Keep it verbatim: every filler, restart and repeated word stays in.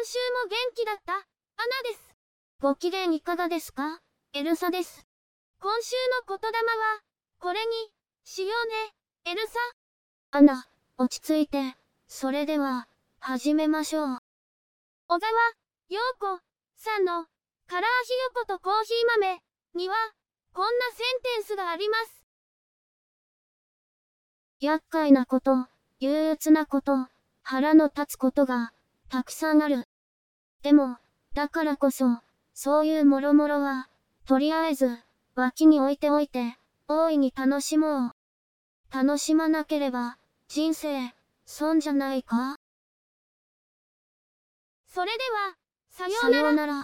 週も元気だった、アナです。ご機嫌いかがですか、エルサです。今週の言霊は、これに、しようね、エルサ。アナ、落ち着いて、それでは、始めましょう。小川、陽子、さんの、カラーひよことコーヒー豆、には、こんなセンテンスがあります。厄介なこと、憂鬱なこと、腹の立つことが、たくさんある。でも、だからこそ、そういうもろもろは、とりあえず、脇に置いておいて、大いに楽しもう。楽しまなければ、人生、損じゃないか？それでは、さようなら。